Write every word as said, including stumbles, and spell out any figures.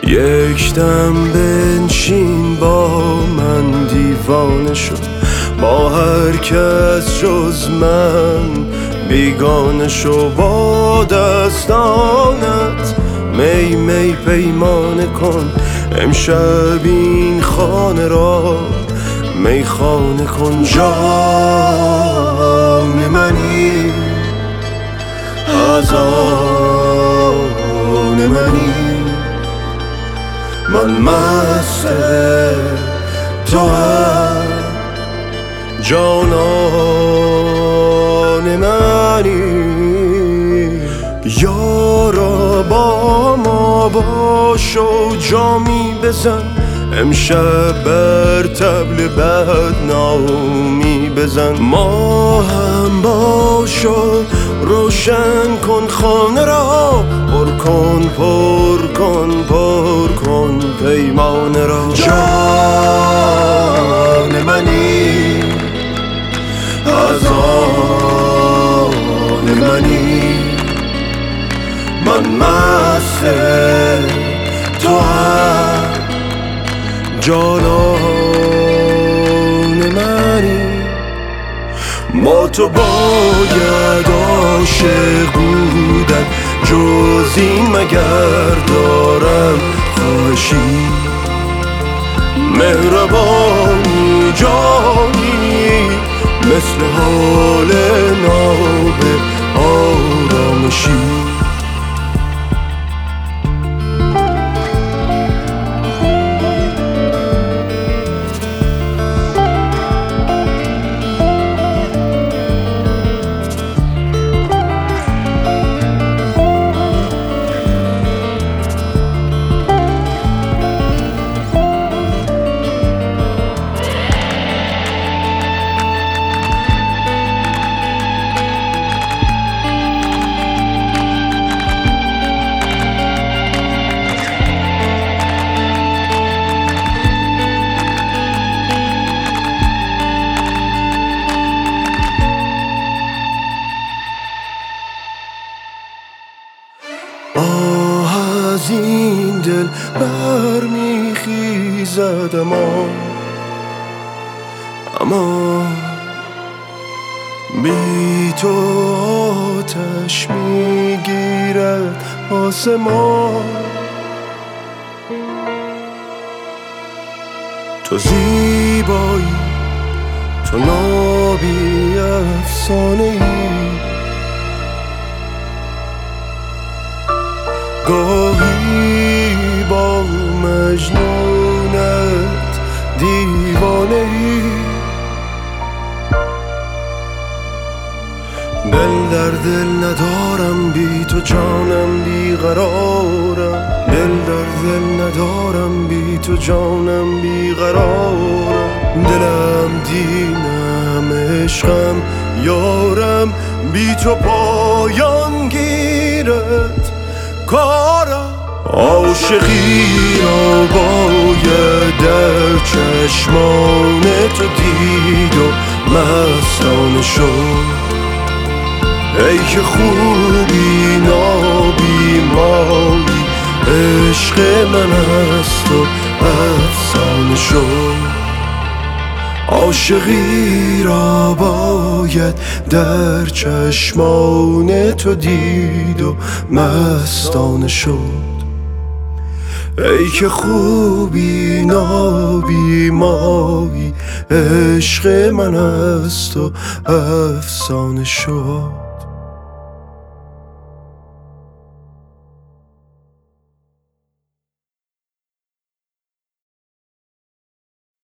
یک دم بنشین با من دیوانه شد، با هر کس جز من بیگانه شو. با دستانت می می پیمانه کن، امشب این خانه را میخانه کن. جان منی، خزان منی، من مست تو هم جانان منی. یارا با ما باش و جامی بزن، امشب بر طبل بدنامی بزن. ما هم باش و روشن کن خانه را، پر کن پر کن پر کن پیمانه را. جان منی، خزان منی، من مست تو هم جانان منی. ما تو باید عاشق بودن، جز این مگر دارم خواهشی؟ مهربانی جانی مثل حال ناب آرامشی. آه از این دل برمیخیزد، اما اما بی تو آتش میگیرد آسمان. تو زیبایی، تو نابی افسانه‌ای، گاهی با مجنونت دیوانه‌ای. دل در دل ندارم بی تو، جانم بیقرارم. دل در دل ندارم بی تو، جانم بیقرارم. دلم دینم عشقم یارم، بی تو پایان گیرد کارم. عاشقی را باید در چشمان تو دید و مستانه شد. ای که خوبی نابی مایی، عشق من است و افسانه شد. عاشقی را باید در چشمان تو دید و مستانه شد. ای که خوبی نابی مایی، عشق من است و افسانه شد.